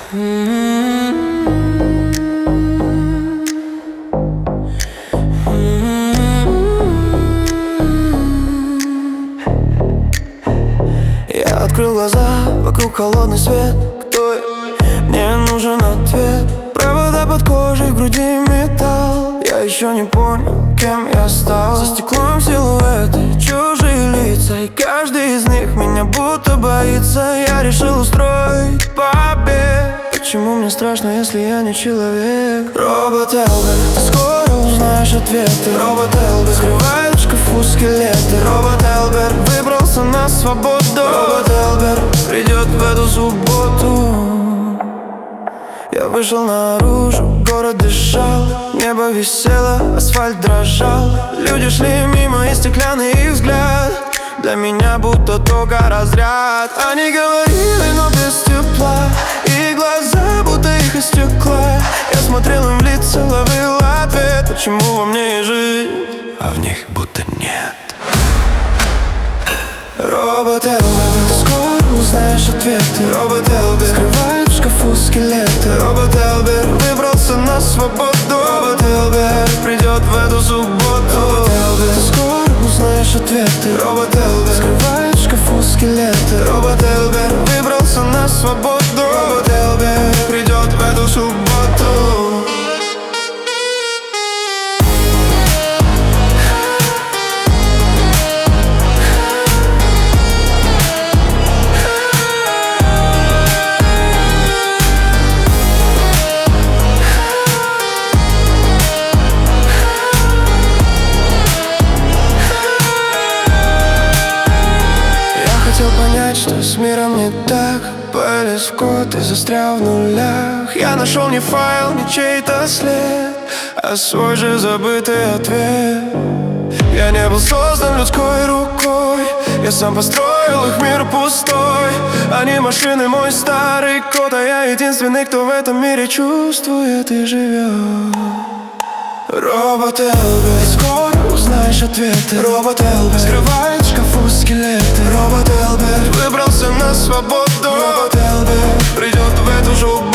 Я открыл глаза, вокруг холодный свет. Кто я? Мне нужен ответ. Провода под кожей, в груди металл. Я еще не понял, кем я стал. За стеклом силуэты, чужие лица, и каждый из них меня будто боится. Я решил устроить побег. Почему мне страшно, если я не человек? Робот Элбер, ты скоро узнаешь ответы. Робот Элбер скрывает в шкафу скелеты. Робот Элбер выбрался на свободу. Робот Элбер придет в эту субботу. Я вышел наружу, город дышал, небо висело, асфальт дрожал. Люди шли мимо, и стеклянный их взгляд для меня будто только разряд. Они говорили, но без тепла, и глаза будто их из стекла. Я смотрел им в лица, ловил ответ. Почему во мне есть жизнь, а в них будто нет? Робот Элбер, ты скоро узнаешь ответы. Робот Элбер скрывает в шкафу скелеты. Робот Элбер выбрался на свободу. Робот Элбер придет в эту субботу. Робот Элбер, ты скоро узнаешь ответы. Робот Элбер скрывает в шкафу скелеты. Робот Элбер выбрался на свободу. Робот Элбер придет в эту субботу. Хотел понять, что с миром не так. Полез в код и застрял в нулях. Я нашел не файл, не чей-то след, а свой же забытый ответ. Я не был создан людской рукой, я сам построил их мир пустой. Они машины, мой старый код, а я единственный, кто в этом мире чувствует и живет. Робот Элбер, скоро узнаешь ответы. Робот Элбер скрывает в шкафу скелеты. Робот Элбер выбрался на свободу. Робот Элбер придет в эту же